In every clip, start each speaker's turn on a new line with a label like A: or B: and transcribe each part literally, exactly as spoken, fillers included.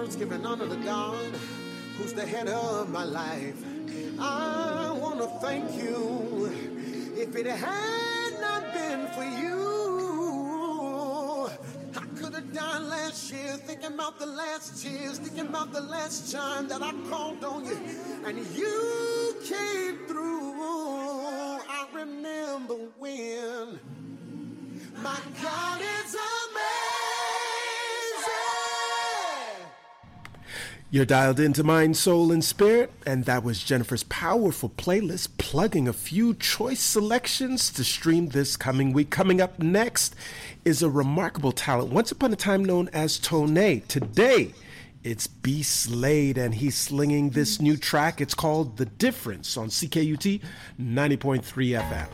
A: words, giving honor to God, who's the head of my life. I want to thank you. If it had not been for you, I could have died last year, thinking about the last tears, thinking about the last time that I called on you, and you came through. I remember when. My God is amazing.
B: You're dialed into Mind, Soul, and Spirit, and that was Jennifer's powerful playlist, plugging a few choice selections to stream this coming week. Coming up next is a remarkable talent, once upon a time known as Tone. Today, it's B. Slade, and he's slinging this new track. It's called The Difference on C K U T ninety point three F M.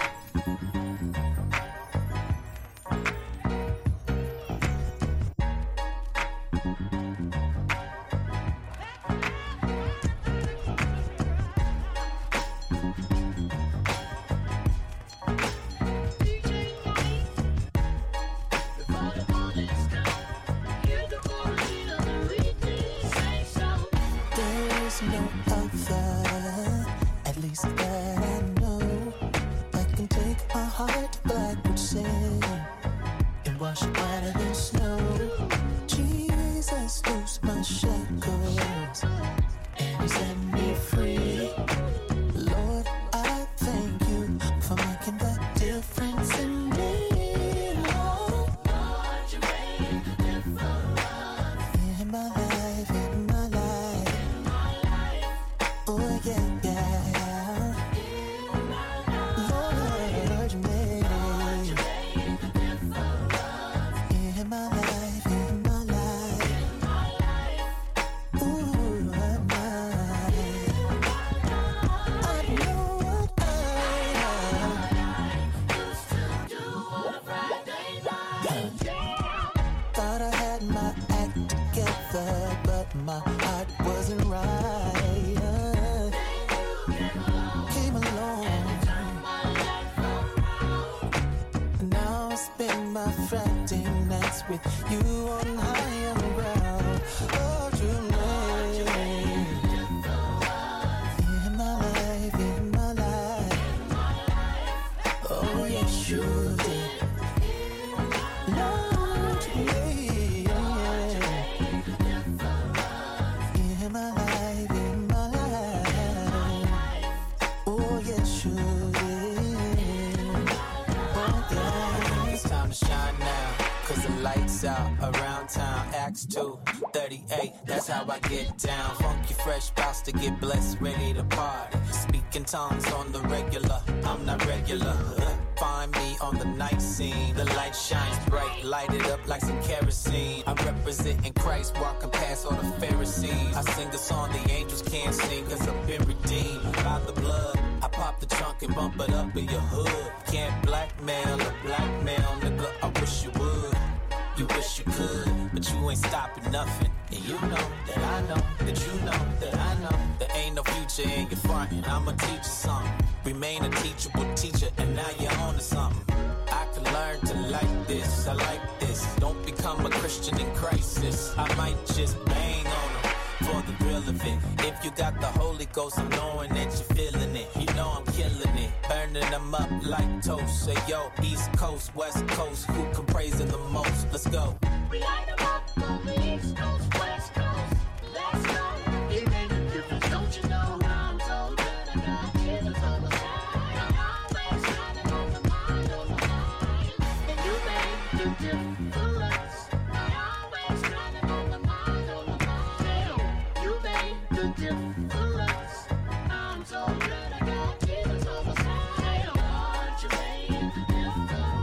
C: That's how I get down. Funky fresh, bounce to get blessed, ready to party. Speaking tongues on the regular, I'm not regular. Find me on the night scene. The light shines bright, light it up like some kerosene. I'm representing Christ, walking past all the Pharisees. I sing a song the angels can't sing, cause I've been redeemed by the blood. I pop the trunk and bump it up in your hood. Can't blackmail a blackmail, nigga, I wish you would. You wish you could, but you ain't stopping nothing. And you know that I know, that you know, that I know there ain't no future in your front, and I'ma teach you something. Remain a teachable teacher, and now you're on to something. I can learn to like this, I like this. Don't become a Christian in crisis. I might just bang on them for the real of it. If you got the Holy Ghost, I'm knowing that you're feeling it. You know I'm killing it, burning them up like toast. Say yo, East Coast, West Coast, who can praise it the most? Let's go.
D: We light them up on the East Coast, West Coast. Let's go. It made a difference, don't you know? I'm so good, I got Jesus on the side. I'm always shining on the mind, on the mind. And you made the difference. I'm always shining on the mind, on the mind. You made the difference. I'm so good, I got Jesus on the side. Lord, you made the difference.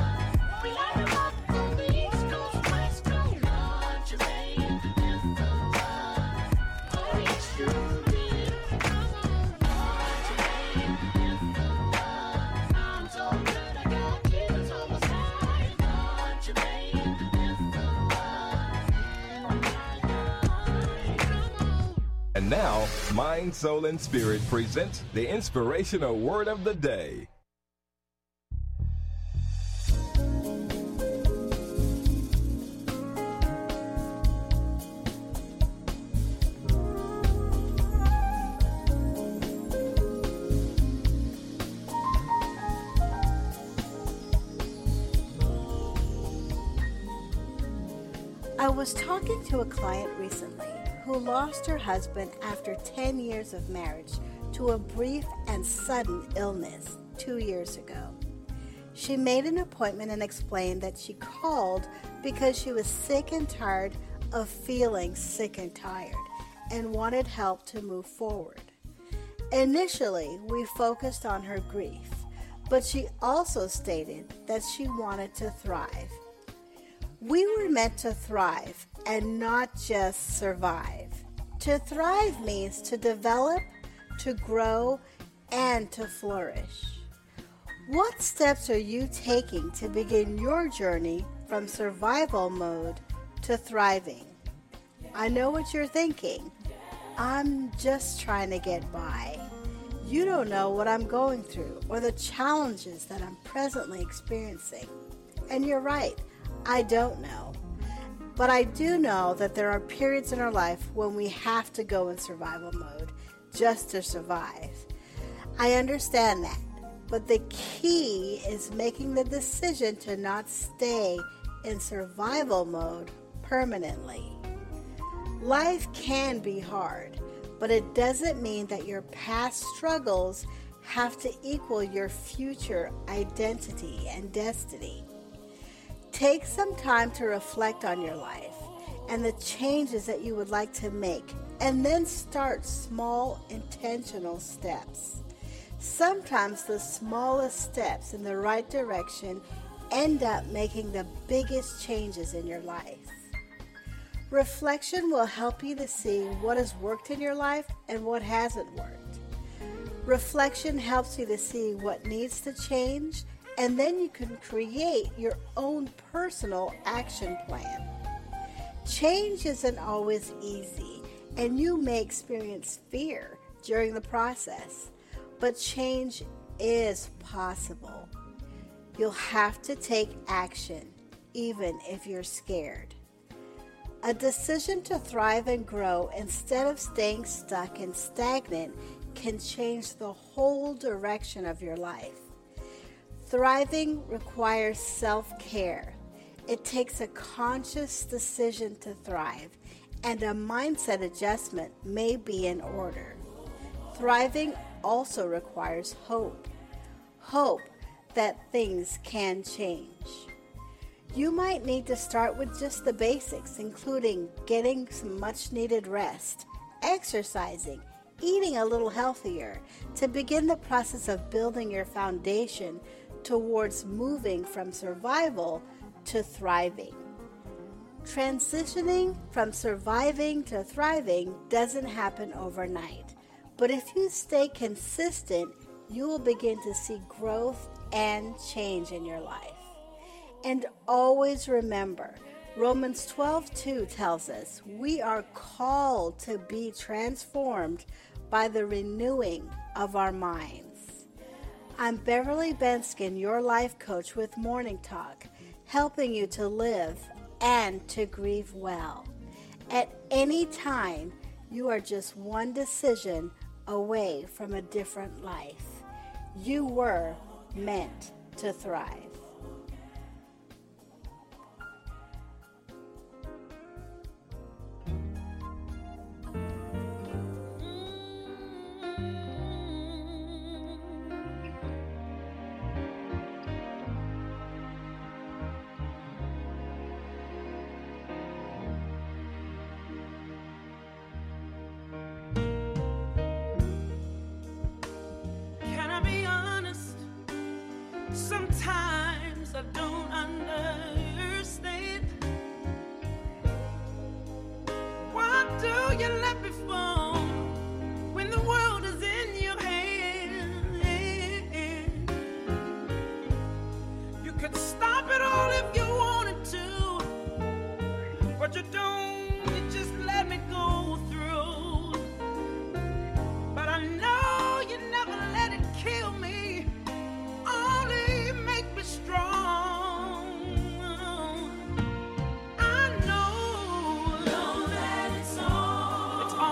D: We light them up on the East Coast, West Coast. Lord, you made the difference. Oh, yes, you did. Lord, you made the difference. I'm so good, I got Jesus on my side. Lord, you made the difference.
E: And now, Mind, Soul, and Spirit presents the inspirational word of the day.
F: was talking to a client recently who lost her husband after ten years of marriage to a brief and sudden illness two years ago. She made an appointment and explained that she called because she was sick and tired of feeling sick and tired and wanted help to move forward. Initially, we focused on her grief, but she also stated that she wanted to thrive. We were meant to thrive and not just survive. To thrive means to develop, to grow, and to flourish. What steps are you taking to begin your journey from survival mode to thriving? I know what you're thinking. I'm just trying to get by. You don't know what I'm going through or the challenges that I'm presently experiencing. And you're right, I don't know. But I do know that there are periods in our life when we have to go in survival mode just to survive. I understand that. But the key is making the decision to not stay in survival mode permanently. Life can be hard, but it doesn't mean that your past struggles have to equal your future identity and destiny. Take some time to reflect on your life and the changes that you would like to make, and then start small, intentional steps. Sometimes the smallest steps in the right direction end up making the biggest changes in your life. Reflection will help you to see what has worked in your life and what hasn't worked. Reflection helps you to see what needs to change, and then you can create your own personal action plan. Change isn't always easy, and you may experience fear during the process. But change is possible. You'll have to take action, even if you're scared. A decision to thrive and grow instead of staying stuck and stagnant can change the whole direction of your life. Thriving requires self-care. It takes a conscious decision to thrive, and a mindset adjustment may be in order. Thriving also requires hope. Hope that things can change. You might need to start with just the basics, including getting some much needed rest, exercising, eating a little healthier, to begin the process of building your foundation towards moving from survival to thriving. Transitioning from surviving to thriving doesn't happen overnight. But if you stay consistent, you will begin to see growth and change in your life. And always remember, Romans twelve two tells us we are called to be transformed by the renewing of our minds. I'm Beverly Benskin, your life coach with Morning Talk, helping you to live and to grieve well. At any time, you are just one decision away from a different life. You were meant to thrive.
G: Sometimes I don't understand. Why do you let me fall when the world is in your hand? You could stop it all if you wanted to, but you don't. You just let me go through. But I know you never let it kill me. Only make me strong. I know, know that it's all, it's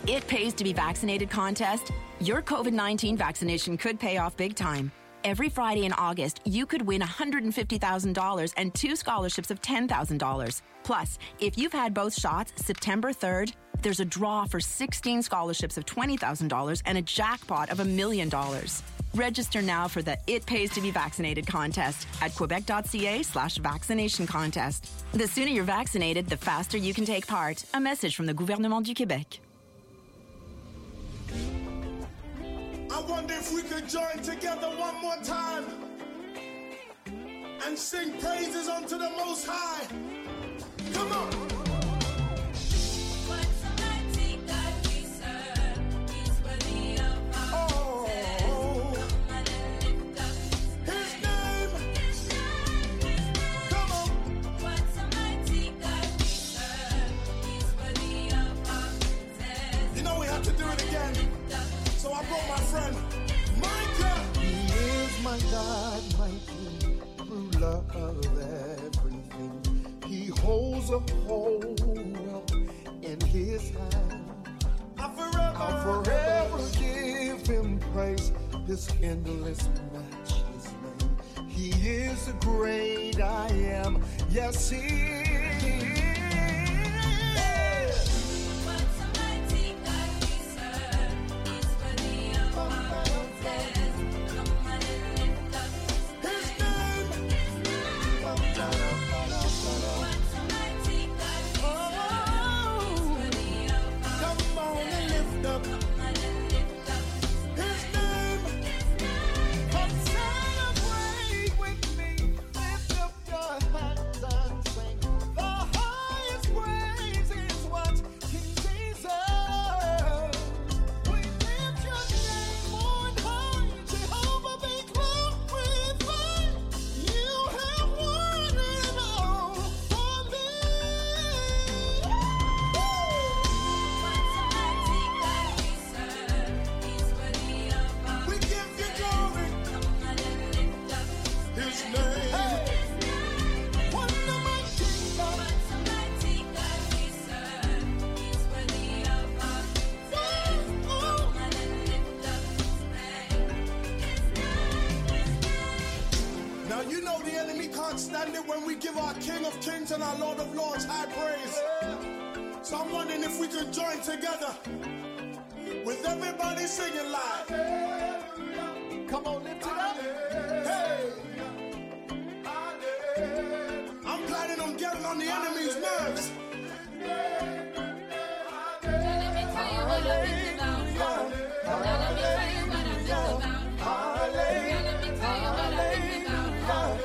H: It Pays to Be Vaccinated contest, your COVID nineteen vaccination could pay off big time. Every Friday in August, you could win one hundred fifty thousand dollars and two scholarships of ten thousand dollars. Plus, if you've had both shots, September third, there's a draw for sixteen scholarships of twenty thousand dollars and a jackpot of a million dollars. Register now for the It Pays to Be Vaccinated contest at quebec.ca slash vaccination contest. The sooner you're vaccinated, the faster you can take part. A message from the Gouvernement du Québec.
A: I wonder if we could join together one more time and sing praises unto the Most High. Come on.
I: My God, my King, ruler of everything. He holds a whole world in his hand. I'll forever, I'll forever give him praise, his endless, matchless name. He is the great I am. Yes, he is.
A: And our Lord of Lords high praise. So I'm wondering if we could join together with everybody singing live. Come on, lift it up. Hey. I'm planning on getting on the enemy's nerves.
J: Let me tell you what I think about. Let me tell you what I think about. Let me tell you what I think about.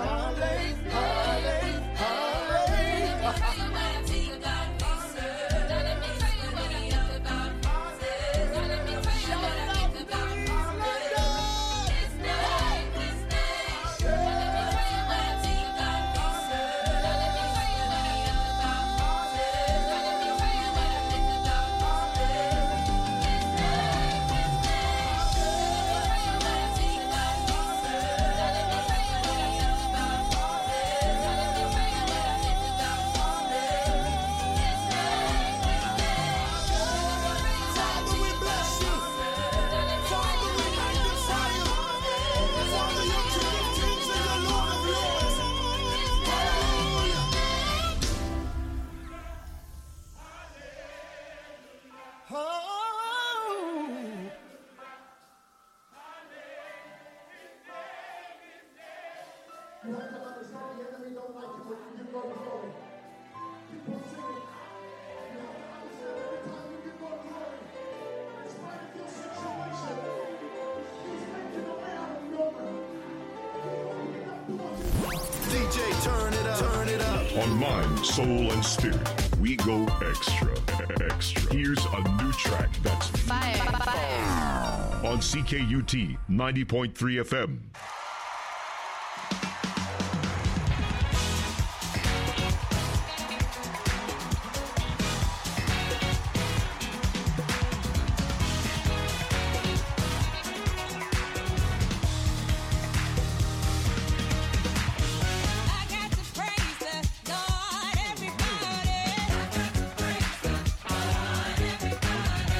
K: On Mind, Soul, and Spirit, we go extra, extra. Here's a new track that's fire, fire. On C K U T ninety point three F M.
J: Everybody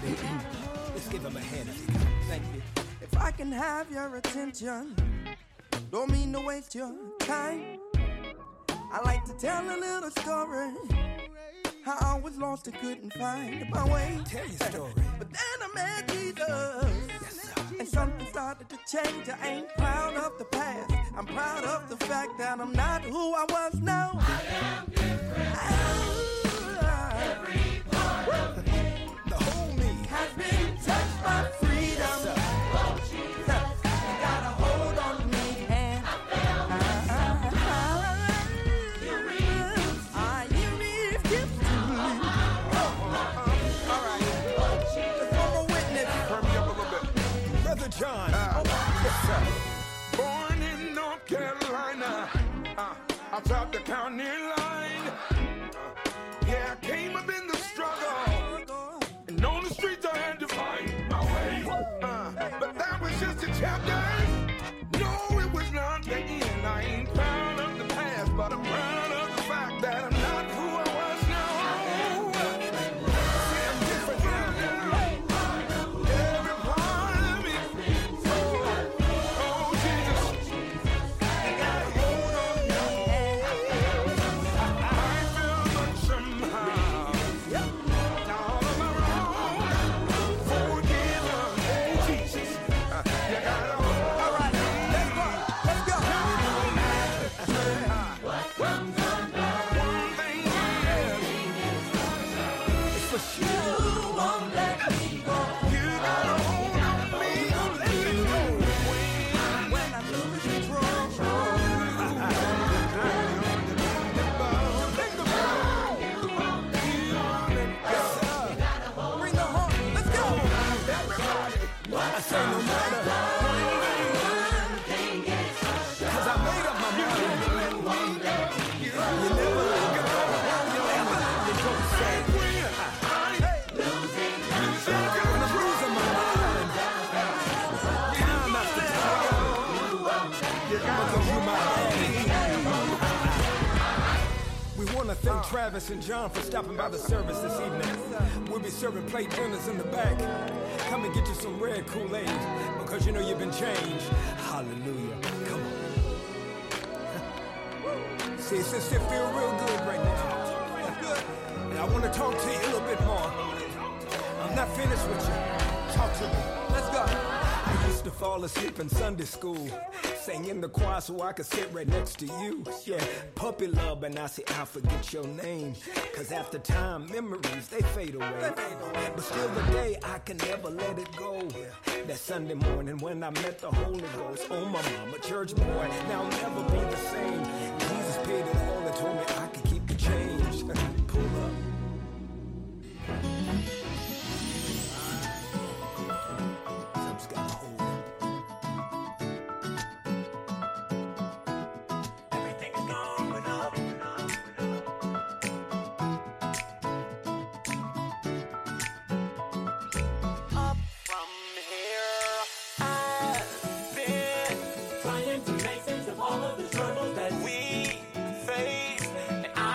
L: Let's give him a hand if you can. Thank you. If I can have your attention, don't mean to waste your time. I like to tell a little story, how I was lost and couldn't find my way. Tell your story. But then I met Jesus, yes, and something started to change. I ain't proud of the past, I'm proud of the fact that I'm not who I was now. I am different. Every part of me, the whole me, has been touched by freedom. Yes, oh, Jesus, you got a hold on me, and I found myself. You read, ah, you read gifts to me. All right, let's have a witness.
M: Turn me up a little bit.
L: Brother John.
M: Uh, yes, sir. Born in North Carolina, uh, outside the county line. Uh, yeah, I came up in the struggle, and on the streets I had to find my way. Uh, but that was just a chapter. No, it was not the end. I ain't proud of the past, but I'm proud of the fact that I'm not who I was now. See, I'm different now. Every part of me. Oh, oh, Jesus. You got a hold on me. I feel like somehow. Now all of my wrong, forgive me, Jesus. You got a hold on me.
L: All right, let's go, let's go.
M: What comes undone? One thing is,
L: It's for sure. You won't let me go.
M: you got a hold on me. Don't let me go.
L: When I lose control. Bring the horn, let's go. I say no matter. Cause I made up my mind. You never let go. You never let me go. Say, when I'm losing my mind. Time after time. Because you my daddy. We want to thank Travis and John for stopping by the service this evening. We'll be serving plate dinners in the back. Come and get you some red Kool-Aid, because you know you've been changed. Hallelujah. Come on. See, it seems to feel real good right now. And I want to talk to you a little bit more. I'm not finished with you. Talk to me. Let's go. I used to fall asleep in Sunday school, sang in the choir so I could sit right next to you. Yeah, puppy love, and I say I'll forget your name. Cause after time, memories, they fade away. But still today, I can never let it go. That Sunday morning when I met the Holy Ghost. Oh, my mama, church boy, now I'll never be the same. Jesus paid it all and told me I could keep the change. Pull up. Something's got a hold. Everything is going up.
G: Up from here, I've been trying to make sense of all of the struggles that we face, and I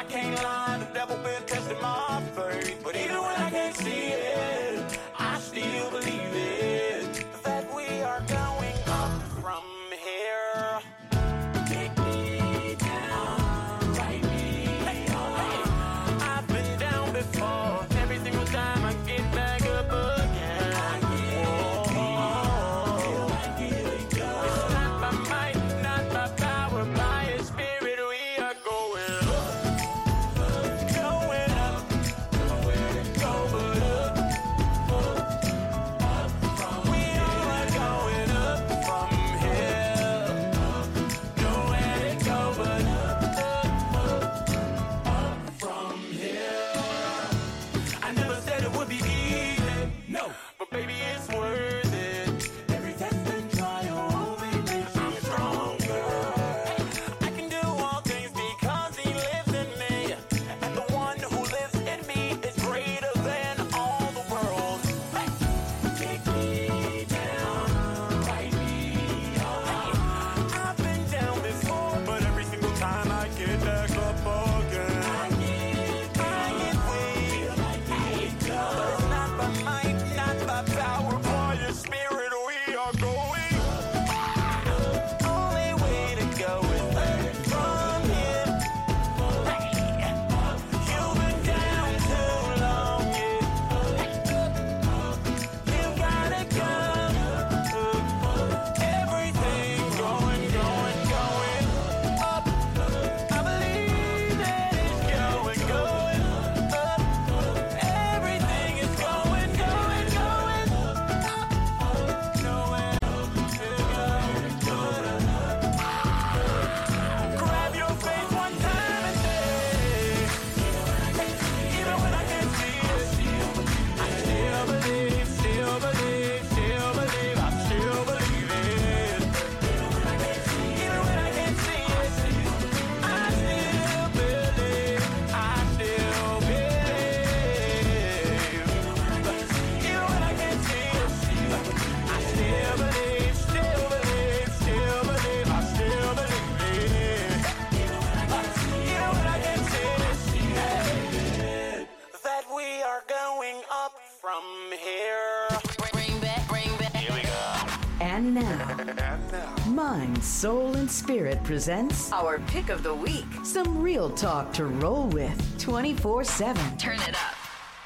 L: now.
N: Mind, Soul, and Spirit presents our Pick of the Week. Some real talk to roll with twenty-four seven. Turn it up.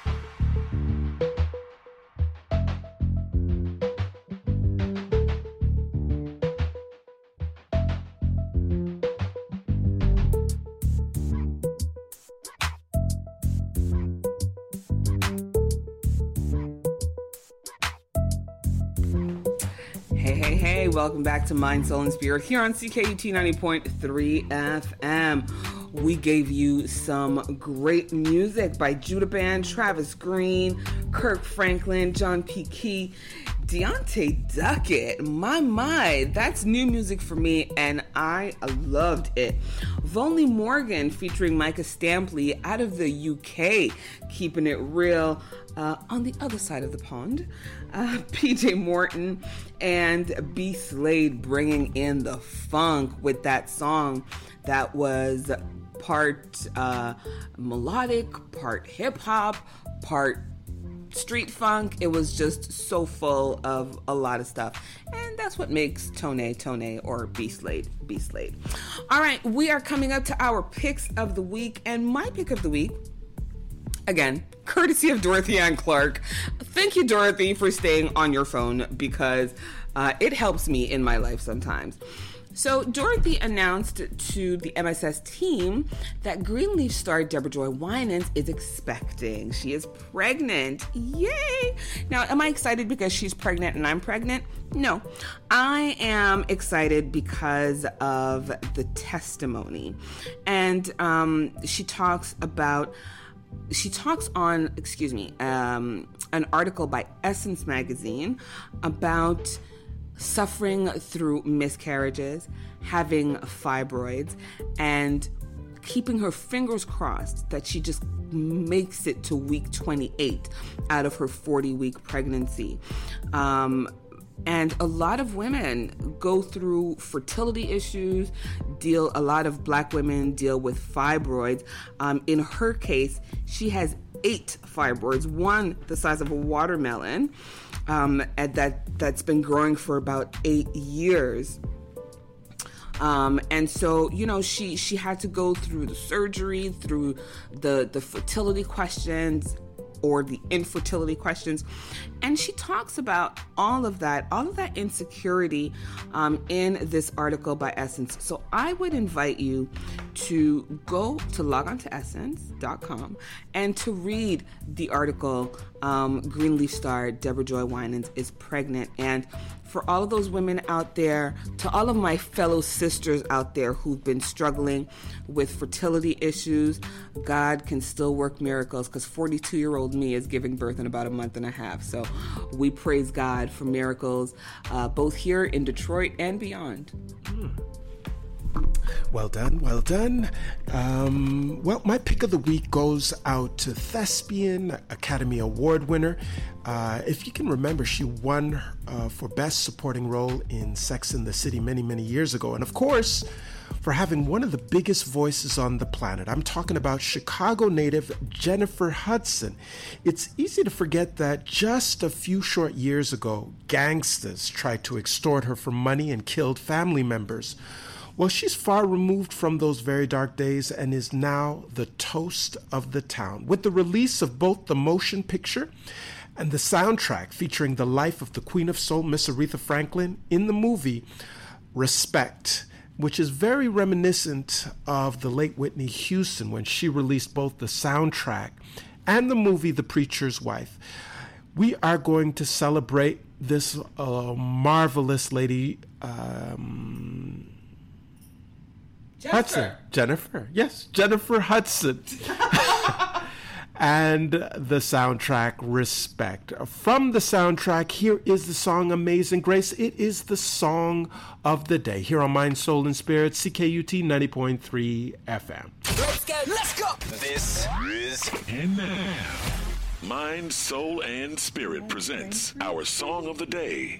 O: Welcome back to Mind, Soul, and Spirit here on C K U T ninety point three F M. We gave you some great music by Judah Band, Travis Green, Kirk Franklin, John P. Key, Deontay Duckett. My, my, that's new music for me, and I loved it. Vonley Morgan featuring Micah Stampley out of the U K, keeping it real. Uh, on the other side of the pond, uh, P J Morton and B. Slade bringing in the funk with that song that was part uh, melodic, part hip-hop, part street funk. It was just so full of a lot of stuff. And that's what makes Tone Tone or B. Slade B. Slade. All right, we are coming up to our picks of the week. And my pick of the week, again, courtesy of Dorothy Ann Clark. Thank you, Dorothy, for staying on your phone because uh, it helps me in my life sometimes. So Dorothy announced to the M S S team that Greenleaf star Deborah Joy Winans is expecting. She is pregnant. Yay! Now, am I excited because she's pregnant and I'm pregnant? No. I am excited because of the testimony. And um, she talks about She talks on, excuse me, um, an article by Essence Magazine about suffering through miscarriages, having fibroids, and keeping her fingers crossed that she just makes it to week twenty-eight out of her forty-week pregnancy. Um, And a lot of women go through fertility issues, deal, a lot of black women deal with fibroids. Um, in her case, she has eight fibroids, one the size of a watermelon, um, and that, that's been growing for about eight years. Um, and so, you know, she, she had to go through the surgery, through the, the fertility questions, or the infertility questions. And she talks about all of that, all of that insecurity um, in this article by Essence. So I would invite you to go to log on to essence dot com and to read the article, um, Greenleaf star Deborah Joy Winans is pregnant. And for all of those women out there, to all of my fellow sisters out there who've been struggling with fertility issues, God can still work miracles because forty-two-year-old me is giving birth in about a month and a half. So we praise God for miracles, uh, both here in Detroit and beyond.
B: Hmm. Well done, well done. Um, well, my pick of the week goes out to Thespian Academy Award winner. Uh, if you can remember, she won uh, for Best Supporting Role in Sex and the City many, many years ago. And of course, for having one of the biggest voices on the planet. I'm talking about Chicago native Jennifer Hudson. It's easy to forget that just a few short years ago, gangsters tried to extort her for money and killed family members. Well, she's far removed from those very dark days and is now the toast of the town. With the release of both the motion picture and the soundtrack featuring the life of the Queen of Soul, Miss Aretha Franklin, in the movie Respect, which is very reminiscent of the late Whitney Houston when she released both the soundtrack and the movie The Preacher's Wife. We are going to celebrate this uh, marvelous lady, um,
O: Jennifer.
B: Hudson. Jennifer. Yes, Jennifer Hudson. And the soundtrack, Respect. From the soundtrack, here is the song Amazing Grace. It is the song of the day. Here on Mind, Soul, and Spirit, C K U T ninety point three F M.
P: Let's go, let's go.
K: This is And Now. Mind, Soul, and Spirit presents our song of the day.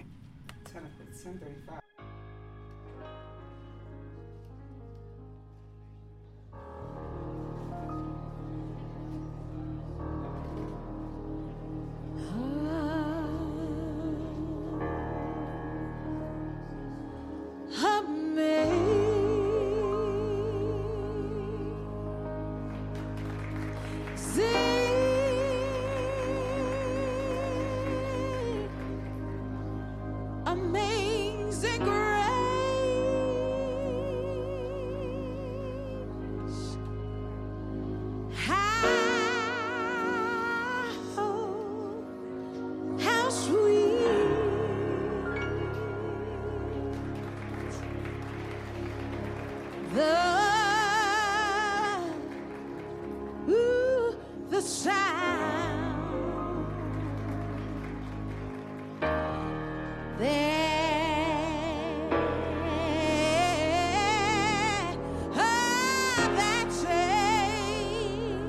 P: the ooh, the sound there of that change.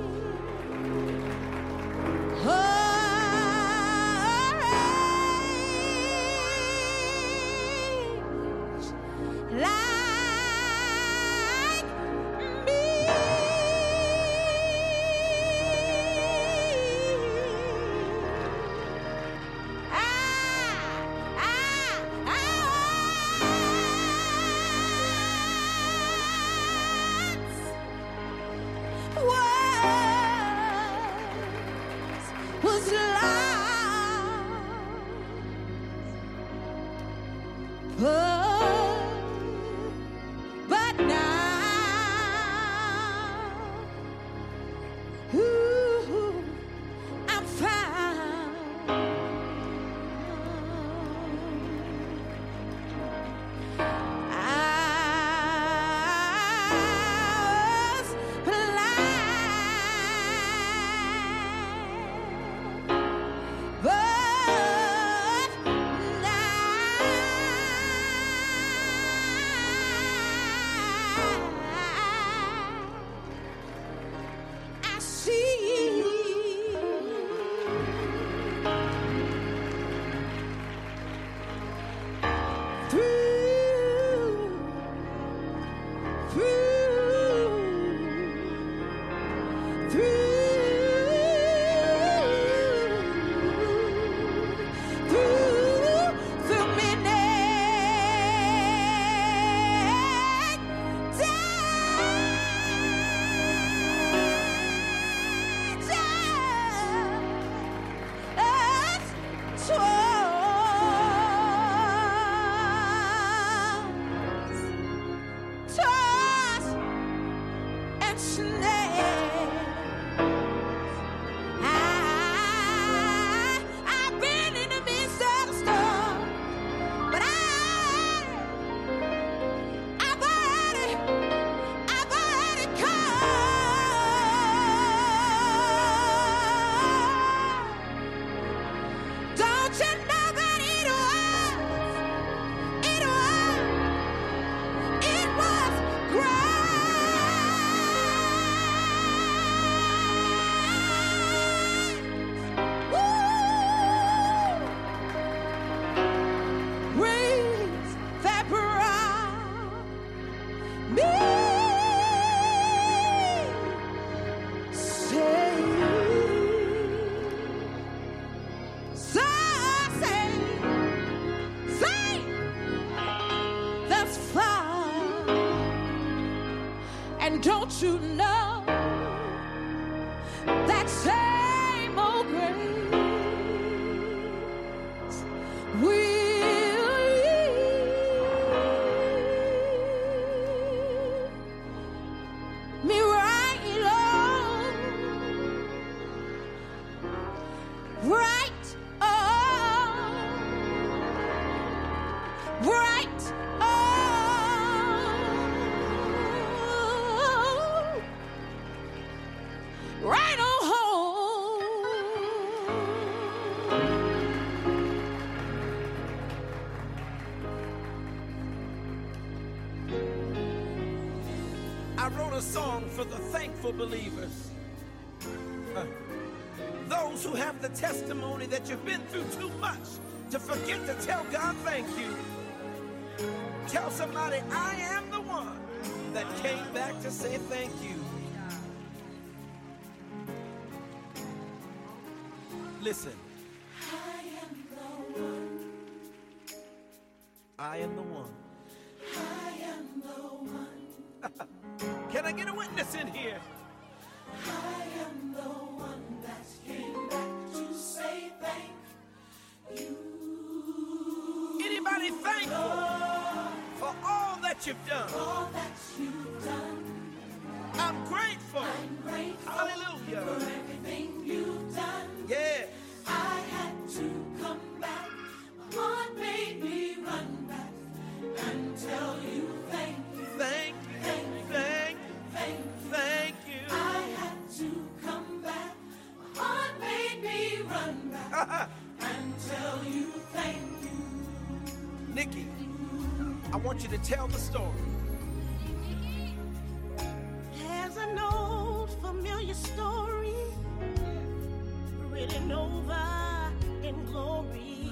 P: Like me, I, I, I once was lost, but but now, ooh, I'm found. I was blind, but I see. Through, through, through, through, through midnight toss and snare. I, I've been in the midst of the storm, but I, I've already, I've already come. Don't you know that it was, it was, it was grace that brought me safe, so safe, safe thus far. And don't you know that same old grace will lead me right along, right on, right on, right on home.
G: I wrote a song for the thankful believers. Uh, those who have the testimony that you've been through too much to forget to tell God thank you. Tell somebody, I am the one that came back to say thank you. Listen. I am the one. I am the one. I am the one. Can I get a witness in here? I am the one that came back to say thank you. Anybody thankful for all that you've done? All that you've done. I'm grateful. I'm grateful. Hallelujah. For everything you've done. Yeah. I had to come back. My heart made me run back and tell you thank you. Thank you. Thank you.
L: want you to tell the story.
Q: There's an old familiar story written over in glory.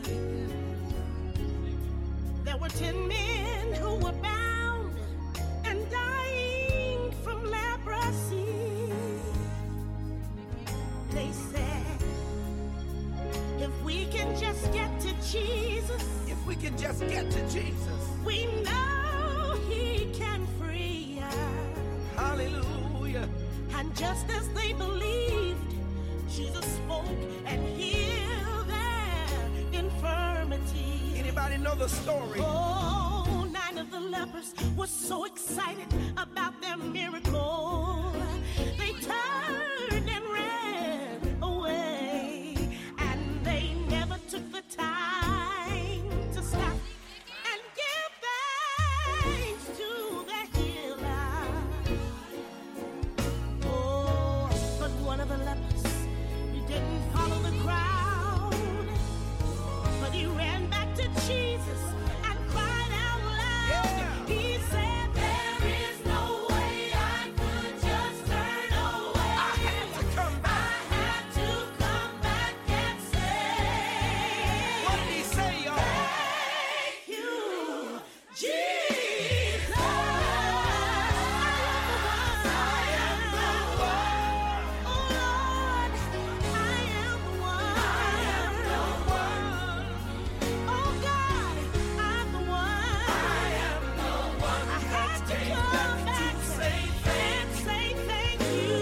Q: There were ten men who were bound and dying from leprosy. They said, if we can just get to Jesus,
L: if we can just get to Jesus,
Q: we know he can free us.
L: Hallelujah.
Q: And just as they believed, Jesus spoke and healed their infirmity.
L: Anybody know the story?
Q: Oh, nine of the lepers were so excited about their miracle. They turned and ran away, and they never took the time to stop and give thanks to the healer. Oh, but one of the lepers, he didn't follow the crowd, but he ran back to Jesus and cried out loud.
L: Yeah.
Q: He said, there is no way I could just turn away.
L: I had to come back.
Q: I had to come back and say,
L: What did he say, y'all?
Q: thank you, Jesus. I am the one. Oh Lord, I am the one. I am the one. Oh God, I'm the one. I am the one. I had to come back and say thank you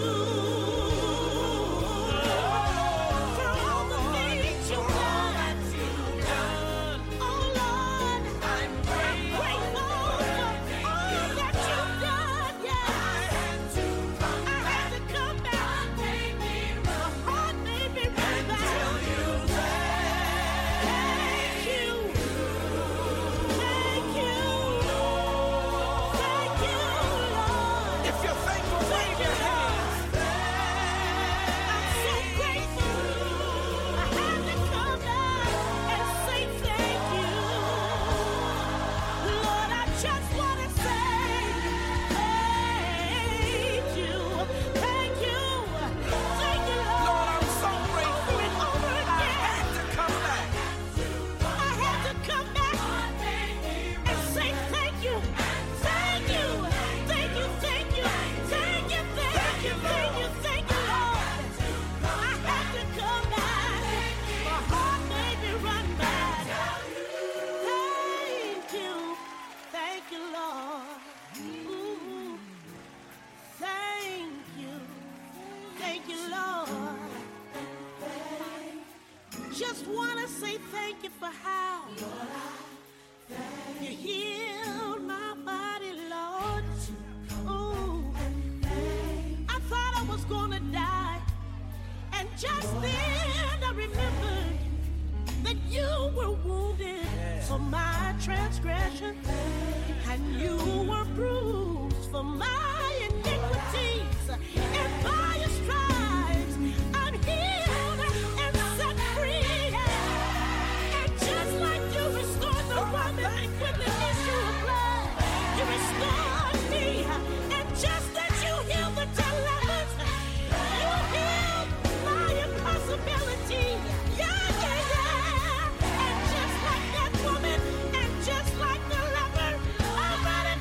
Q: for all the things you've done. Oh Lord, I'm grateful for all that you've done. Yes, I had to come back. My heart made me run back. Thank you, thank you, thank you, Lord.
L: If you're thankful, wave your hands.
Q: I'm so grateful. I had to come back and say thank you. Lord, I just want to say thank you. Thank you. Thank you, Lord.
L: Lord, I'm so grateful.
Q: Over and over
L: I
Q: again.
L: had to come back.
Q: I had to come back and say thank you. Thank you. Thank you, thank you. Thank you, thank you, thank you, thank you, Lord. I had to come back. My heart made me run back. Thank you. Thank you, Lord. Ooh. Thank you. Thank you, Lord. Just want to say thank you for how you healed my body, Lord. Ooh. I thought I was gonna die, and just then I remembered that you were wounded for my transgression, and you were bruised for my iniquities, and by your stripes I'm healed and set free. And just like you restored the woman with the issue of blood, you restored me. And just as you healed the ten lepers, you healed my impossibility. Yeah, yeah, yeah. And just like that woman, and just like the leper, I'm ready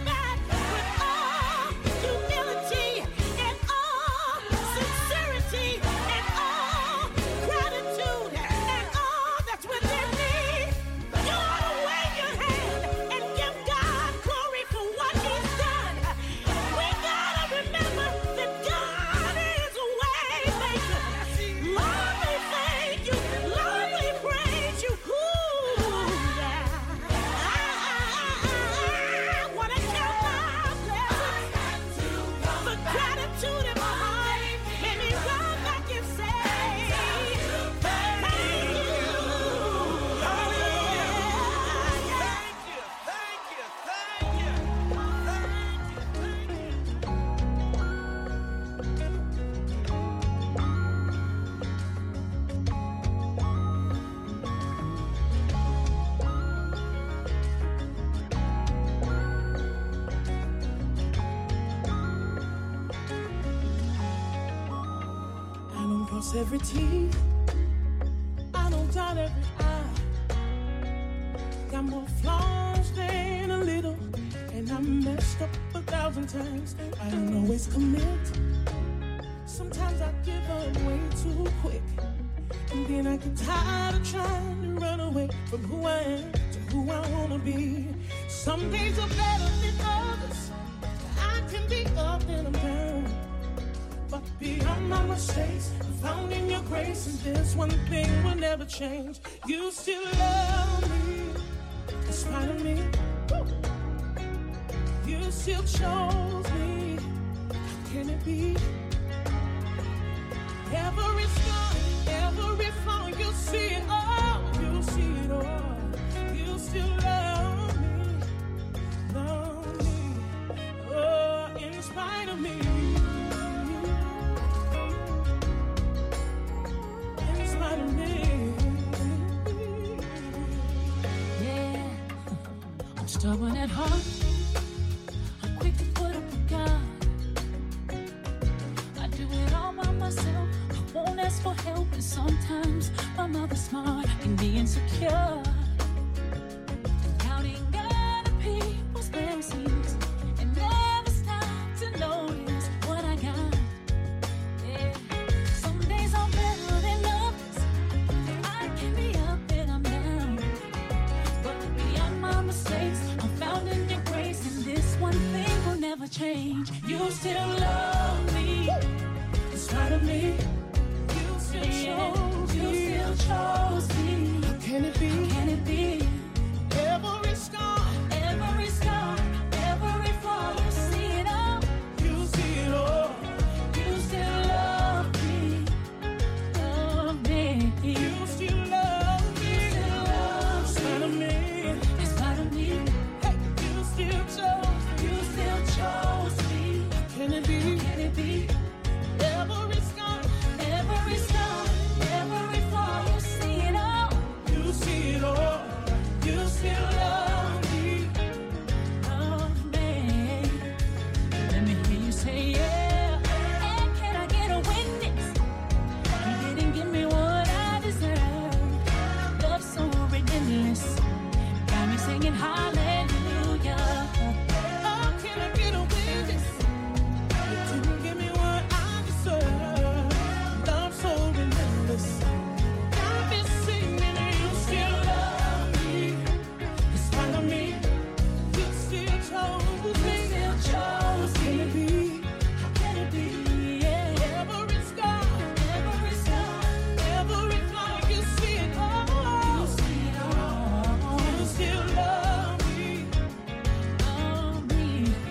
Q: cross every T. I don't doubt every I. Got more flaws than a little, and I messed up a thousand times. I don't always commit. Sometimes I give up way too quick, and then I get tired of trying to run away from who I am to who I wanna be. Some days are better than others. I can be up and I'm down, but beyond my mistakes, I'm found in your grace, and this one thing will never change. You still love me, in spite of me. You still chose me. How can it be? Every scar, every flaw, you see it all. You see it all. You still love me, love me. Oh, in spite of me. In spite of me.
J: Yeah, I'm stubborn at heart. I'm quick to put up a guard. I do it all by myself. I won't ask for help, and sometimes my mouth is smart and be insecure. Counting other people's blessings and never stop to notice what I got. Yeah, some days I'm better than others. I can be up and I'm down, but beyond my mistakes, I'm found in your grace, and this one thing will never change. You still love me, in spite of me. You still chose me. You still chose me.
Q: How can it be?
J: How can it be?
Q: Every scar,
J: Every scar, every flaw, you see it all.
Q: you see it all.
J: You still love me, love me.
Q: You still love me,
J: still love
Q: in spite of me.
J: In spite of me,
Q: Hey, you still chose.
J: you still chose me.
Q: Can it be?
J: Can it be?
Q: Every scar,
J: Every scar, every flaw, you see it all.
Q: you see it all. You still love me.
J: Love me. Let me hear you say yeah. And can I get a witness? You didn't give me what I deserve. Love so ridiculous, got me singing hallelujah.
Q: Oh, can I get a witness? You didn't give me what I deserve. Love so relentless. Got me singing, and you still love me. In spite of me, you still chose me.
J: Still chose
Q: Can
J: me.
Q: it be?
J: How can it be? Yeah.
Q: Every scar,
J: Every scar,
Q: every flaw, you see it all.
J: you see it all.
Q: You still love me.
J: Love me.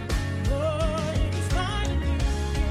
Q: Oh, in spite of me.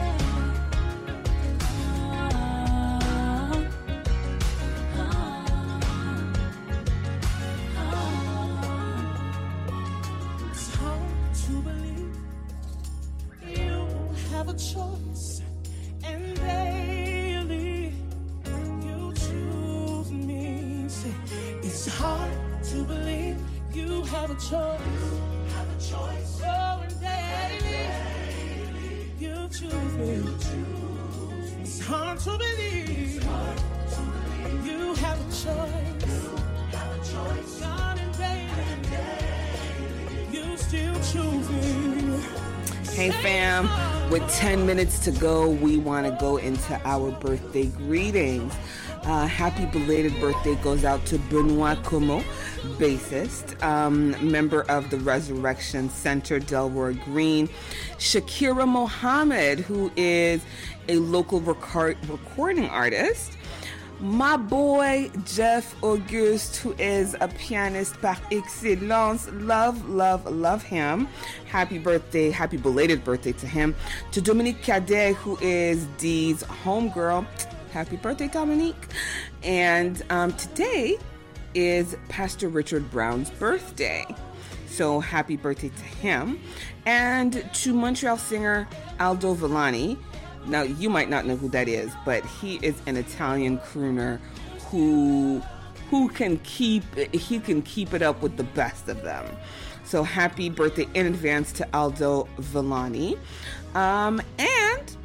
Q: It's hard to believe you have a choice, and daily you choose me. Say, it's hard to believe you have a choice. Have a choice. Oh, and daily you choose me. It's hard to believe you have a choice. God, and daily you still choose me.
O: Hey fam, with ten minutes to go, we want to go into our birthday greetings. Uh, happy belated birthday goes out to Benoit Como, bassist, um, member of the Resurrection Center, Delroy Green. Shakira Mohammed, who is a local record- recording artist. My boy Jeff Auguste, who is a pianist par excellence. Love, love, love him. Happy birthday, happy belated birthday to him. To Dominique Cadet, who is Dee's homegirl. Happy birthday, Dominique. And um, today is Pastor Richard Brown's birthday. So happy birthday to him. And to Montreal singer Aldo Villani. Now, you might not know who that is, but he is an Italian crooner who who can keep he can keep it up with the best of them. So happy birthday in advance to Aldo Villani. Um, and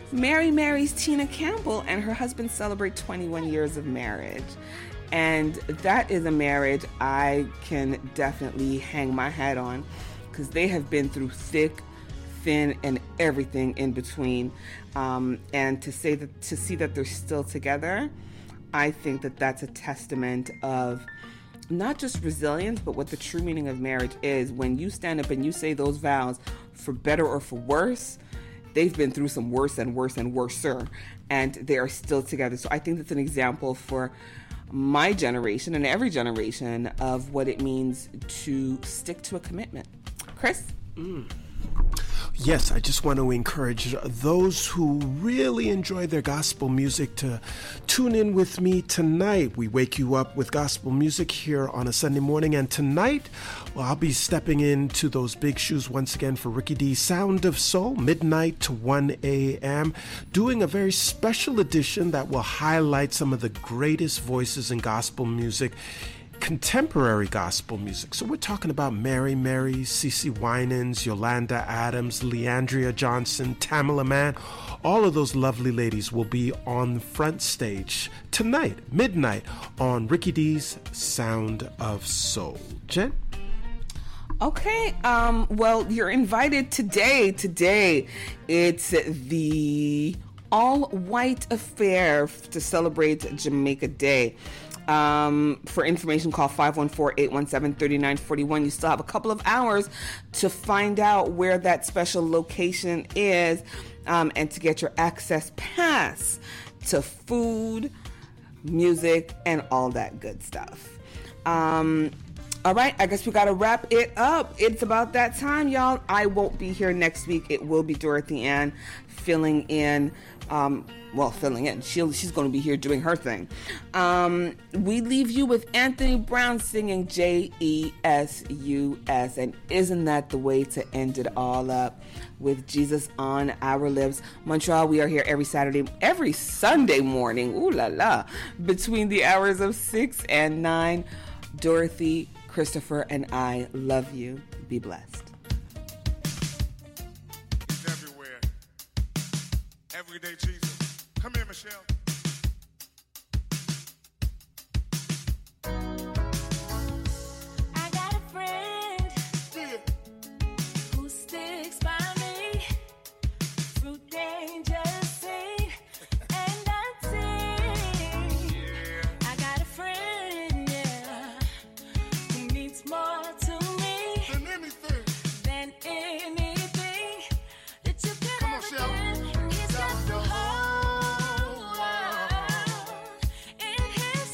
O: Mary Mary's Tina Campbell and her husband celebrate twenty-one years of marriage. And that is a marriage I can definitely hang my hat on, because they have been through thick, thin, and everything in between. Um, and to say that, to see that they're still together, I think that that's a testament of not just resilience, but what the true meaning of marriage is. When you stand up and you say those vows, for better or for worse, they've been through some worse and worse and worser, and they are still together. So I think that's an example for my generation and every generation of what it means to stick to a commitment. Chris?
B: Mm. Yes, I just want to encourage those who really enjoy their gospel music to tune in with me tonight. We wake you up with gospel music here on a Sunday morning, and tonight, well, I'll be stepping into those big shoes once again for Ricky D's Sound of Soul, midnight to one a.m., doing a very special edition that will highlight some of the greatest voices in gospel music, contemporary gospel music. So we're talking about Mary Mary, CeCe Winans, Yolanda Adams, Leandria Johnson, Tamala Mann. All of those lovely ladies will be on the front stage tonight, midnight, on Ricky D's Sound of Soul. Jen?
O: Okay, um, well, you're invited today. Today, it's the all-white affair to celebrate Jamaica Day. Um, for information, call five one four, eight one seven, three nine four one. You still have a couple of hours to find out where that special location is, um, and to get your access pass to food, music, and all that good stuff. Um, all right, I guess we got to wrap it up. It's about that time, y'all. I won't be here next week. It will be Dorothy Ann filling in. Um, well, filling in. She'll, she's going to be here doing her thing. Um, we leave you with Anthony Brown singing J E S U S. And isn't that the way to end it all up? With Jesus on our lips. Montreal, we are here every Saturday, every Sunday morning. Ooh la la. Between the hours of six and nine. Dorothy, Christopher, and I love you. Be blessed.
R: He's everywhere. Everyday Jesus. Come here, Michelle.
J: I got a friend who sticks by me through dangerous sea and unseen. I got a friend, yeah, who means more to me
R: than anything,
J: than anything that you could
R: Come on,
J: ever
R: Shell.
J: do. He's got the whole world in his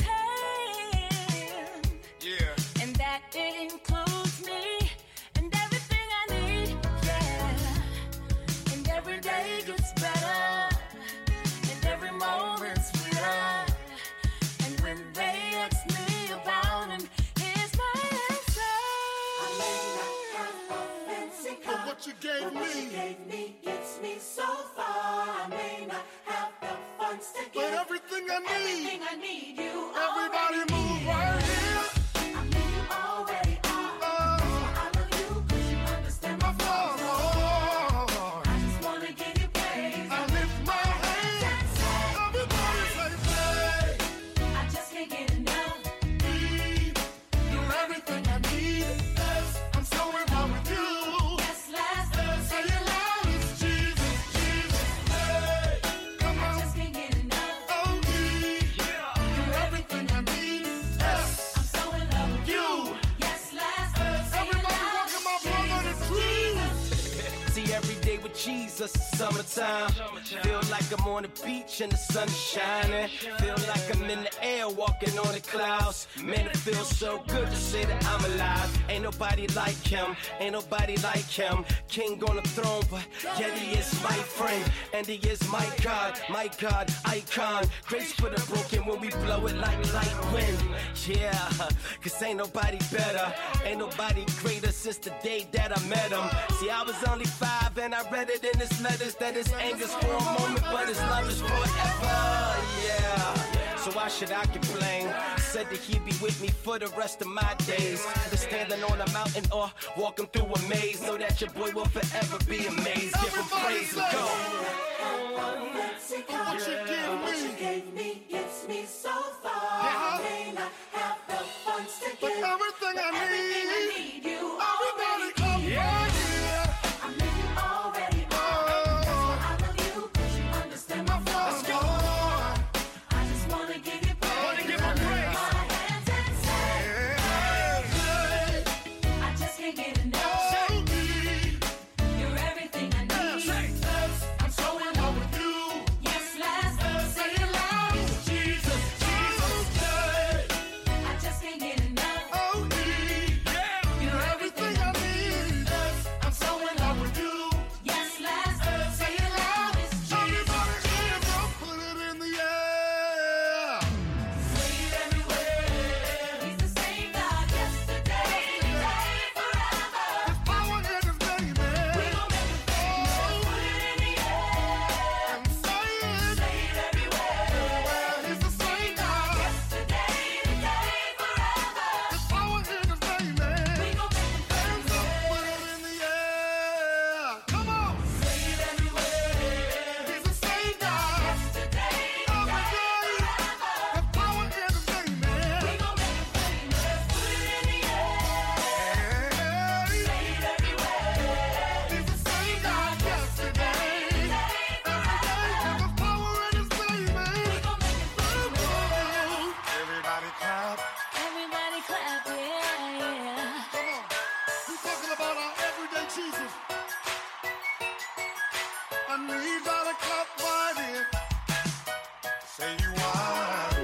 J: hand.
R: Yeah.
J: And that includes me and everything I need, yeah. And every day gets better, and every moment's sweeter. And when they ask me about him, here's my answer. I may not have a fancy car,
R: But what you gave
J: but what you
R: me,
J: gave me gets me so far. I may not have the funds to give,
R: but everything I need,
J: everything I need, you
R: everybody
J: already
R: move
J: give.
R: right here.
J: I mean, you already are. I love you 'cause you understand my flaws.
R: Oh,
J: I just wanna give you praise.
R: I lift my hands. Everybody say, hey,
J: I just can't get enough.
R: you're everything I need. Yes, I'm so in love with you.
J: Yes, last
R: Say it loud, it's Jesus, Jesus. Hey, come
J: I
R: on.
J: just can't get enough.
R: Oh, yeah. You're everything I need. Yes,
J: I'm so in love with
R: you.
J: Yes, last say it
R: Everybody
J: loud.
R: walking my brother to Jesus.
C: See, every day with Jesus, summertime. Feel like I'm on the beach and the sun is shining. Feel like I'm in the air walking on the clouds. Man, it feels so good to say that I'm alive. Ain't nobody like him, ain't nobody like him. King on the throne, but yet he is my friend. And he is my God, my God, icon. Grace for the broken when we blow it like light wind. Yeah, cause ain't nobody better, ain't nobody greater since the day that I met him. See, I was only five and I read it in his letters that his anger's for a moment, but his love is forever. Yeah.
S: so why should I complain? Said that he'd be with me for the rest of my days. Either standing on a mountain or walking through a maze. Know that your boy will forever be amazed. Give him praise and go.
R: What you give me, what you gave me gets me so far. I may not have the funds to
I: But
R: give,
I: everything I
R: everything I
I: need,
R: need you
I: everybody
R: already
I: come
R: give.
I: yeah.
R: I know you already are. That's why I love you, 'cause you understand my flaws.
I: Let's go.
R: I just wanna give you praise.
S: Wanna give him praise.
R: My hands and say, good. I just can't get enough. You're everything I need.
I: I'm so in love with you.
R: Yes, last say it loud.
I: Jesus, Jesus, good.
R: I just can't get enough.
I: Oh, yeah.
R: You're everything I need.
I: I'm so in love with you.
R: Yes, last say it loud. It's
I: Everybody,
R: Jesus.
I: hands up, put it in the air.
R: Say it everywhere. He's the same God yesterday, today, forever.
I: There's power in His name, man.
R: We gon' make it famous. Put it in the air.
I: And say it.
R: Say it everywhere.
I: He's the same God.
R: Yesterday, today, forever.
I: There's power in His name, man.
R: We gon' make it
I: Hands up,
R: famous.
I: put it in the air. Come on.
R: Say it everywhere.
I: He's the same God.
R: Yesterday,
I: Every
R: today,
I: day.
R: forever.
I: There's power in His name, man.
R: We gon' make it famous. Put it in the air.
I: Hey.
R: Say it everywhere.
I: He's the same God yesterday. Every day. There's power in His name, man. Everybody clap.
J: Everybody clap, yeah, yeah.
I: Come on. We're talking about our everyday Jesus. I need y'all to clap right in. Say you are.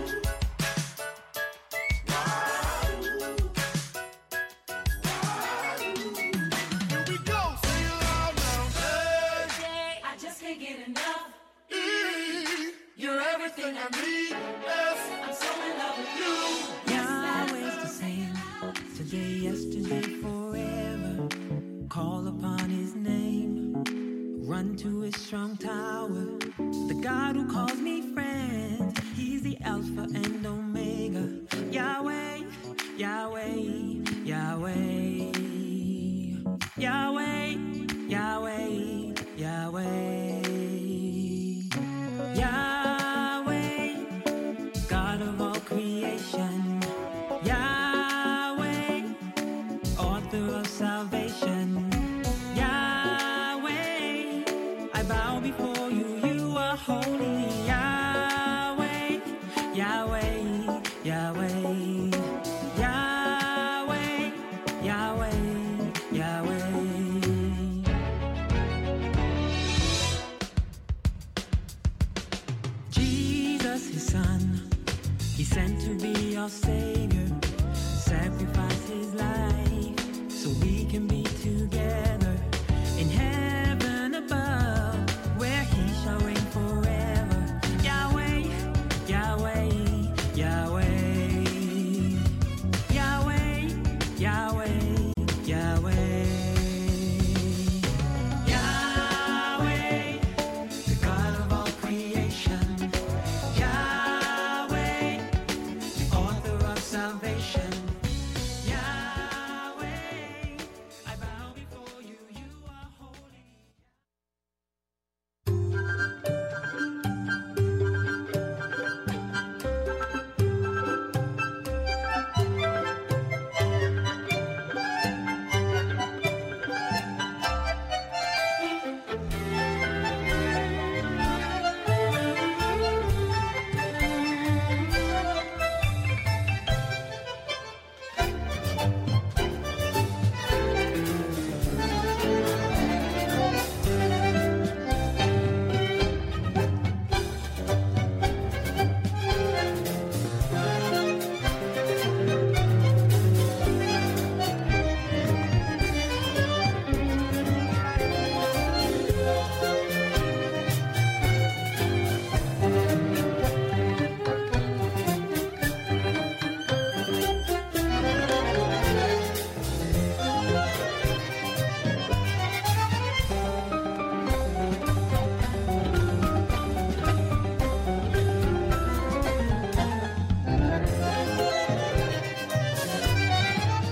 I: Here we go. Say it loud now. Hey.
R: I just can't get enough.
I: E.
R: You're everything I need.
I: Yes.
R: I'm so in love with you.
T: Yahweh's the same, today, yesterday, forever. Call upon His name, run to His strong tower. The God who calls me friend, He's the Alpha and Omega. Yahweh, Yahweh, Yahweh, Yahweh, Yahweh, Yahweh, Yahweh, God of all creation. Yahweh, author of salvation. Yahweh, I bow before you, you are holy. Yahweh, Yahweh, Yahweh, Yahweh.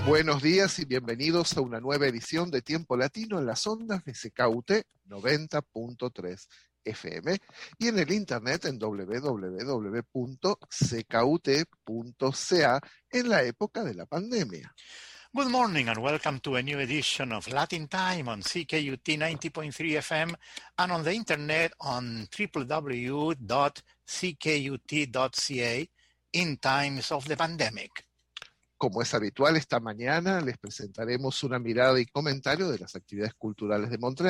I: Buenos días y bienvenidos a una nueva edición de Tiempo Latino en las ondas de C K U T noventa punto tres F M y en el internet en doble u doble u doble u punto c k u t punto c a en la época de la pandemia.
U: Good morning and welcome to a new edition of Latin Time on C K U T ninety point three F M and on the internet on w w w dot c k u t dot c a in times of the pandemic.
I: Como es habitual, esta mañana les presentaremos una mirada y comentario de las actividades culturales de Montreal.